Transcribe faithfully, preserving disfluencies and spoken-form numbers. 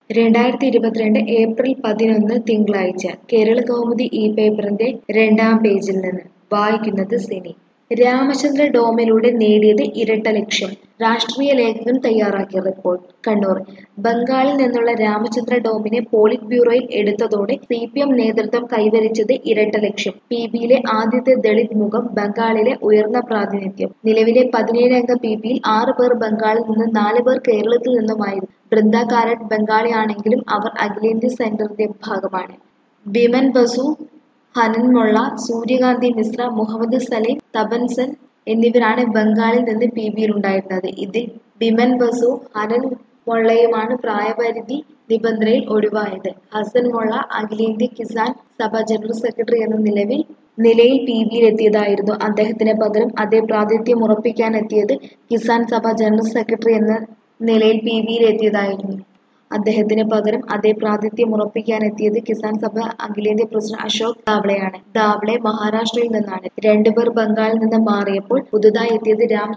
രണ്ടായിരത്തി ഇരുപത്തിരണ്ട് ഏപ്രിൽ പതിനൊന്ന് തിങ്കളാഴ്ച കേരളകൗമുദി ഈ പേപ്പറിന്റെ രണ്ടാം പേജിൽ നിന്ന് വായിക്കുന്നത് സിനി. രാമചന്ദ്ര ഡോമിലൂടെ നേടിയത് ഇരട്ട ലക്ഷ്യം. രാഷ്ട്രീയ ലേഖകൻ തയ്യാറാക്കിയ റിപ്പോർട്ട്. കണ്ണൂർ. ബംഗാളിൽ നിന്നുള്ള രാമചന്ദ്ര ഡോമിനെ പോളിറ്റ് ബ്യൂറോയിൽ എടുത്തതോടെ സി പി എം നേതൃത്വം കൈവരിച്ചത് ഇരട്ട ലക്ഷ്യം. പി ബിയിലെ ആദ്യത്തെ ദളിത് മുഖം, ബംഗാളിലെ ഉയർന്ന പ്രാതിനിധ്യം. നിലവിലെ പതിനേഴ് അംഗ പി ബിയിൽ ആറ് പേർ ബംഗാളിൽ നിന്നും നാല് പേർ കേരളത്തിൽ നിന്നുമായിരുന്നു. ബൃന്ദ കാരട്ട് ബംഗാളിയാണെങ്കിലും അവർ അഖിലേന്ത്യാ സെന്ററിന്റെ ഭാഗമാണ്. ബിമൻ ബസു, ഹനൻ മൊള്ള, സൂര്യകാന്തി മിശ്ര, മുഹമ്മദ് സലീം, തപൻസൻ എന്നിവരാണ് ബംഗാളിൽ നിന്ന് പി ബിയിലുണ്ടായിരുന്നത്. ഇതിൽ ബിമൻ ബസു, ഹനൻ മൊള്ളയുമാണ് പ്രായപരിധി നിബന്ധനയിൽ ഒഴിവായത്. ഹസൻ മൊള്ള അഖിലേന്ത്യാ കിസാൻ സഭ ജനറൽ സെക്രട്ടറി എന്ന നിലവിൽ നിലയിൽ പി ബിയിലെത്തിയതായിരുന്നു. അദ്ദേഹത്തിന് പകരം അതേ പ്രാതിനിധ്യം ഉറപ്പിക്കാനെത്തിയത് കിസാൻ സഭ ജനറൽ സെക്രട്ടറി എന്ന നിലയിൽ പി ബിയിലെത്തിയതായിരുന്നു. അദ്ദേഹത്തിന് പകരം അതേ പ്രാതിനിധ്യം ഉറപ്പിക്കാനെത്തിയത് കിസാൻ സഭ അഖിലേന്ത്യാ പ്രസിഡന്റ് അശോക് ദാവ്ളെയാണ്. ദാവ്ളെ മഹാരാഷ്ട്രയിൽ നിന്നാണ്. രണ്ടുപേർ ബംഗാളിൽ നിന്ന് മാറിയപ്പോൾ പുതുതായി എത്തിയത് രാം